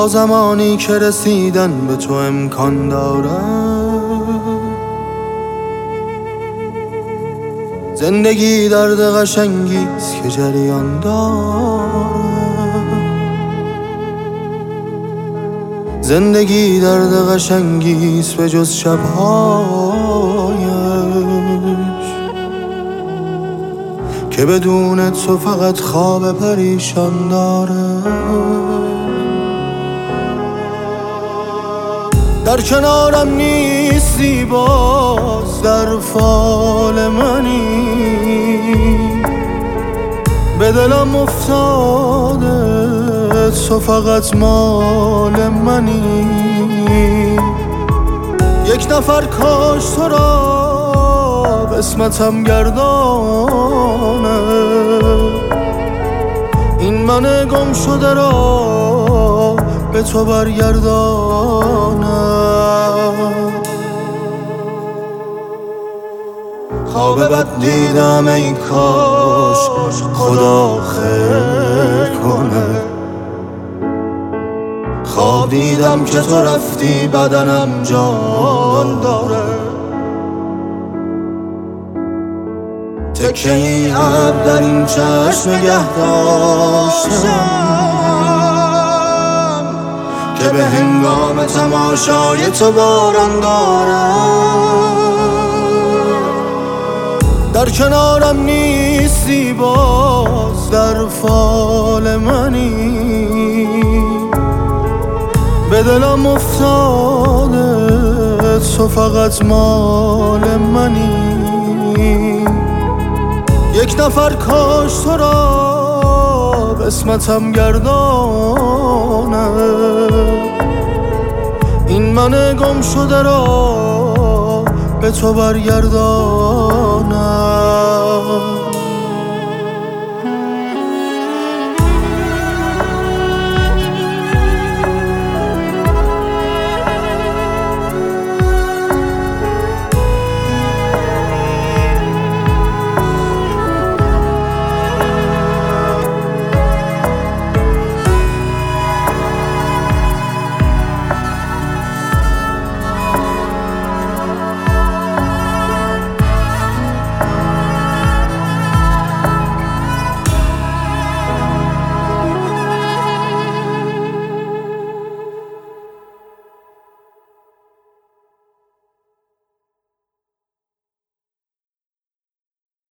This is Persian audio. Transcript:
تا زمانی که رسیدن به تو امکان داره. زندگی درد قشنگیست که جریان داره. زندگی درد قشنگیست به جز شبهایش که بدون تو فقط خواب پریشان داره. در کنارم نیستی باز در فال منی، به دلم افتاده تو فقط مال منی. یک نفر کاش تو را قسمتم گردانه، این من گم شده را به تو برگردانه. خواب بد دیدم ای کاش خدا خیر کنه. خواب دیدم که تو رفتی بدنم جان داره. تکه ای ابر در این چشم نگه داشتم که به هنگام تماشای تو باران داره. در کنارم نیستی باز در فال منی، به دلم افتاده تو فقط مال منی. یک نفر کاش تو را قسمتم گردانه، این من گم شده را به تو برگردانم.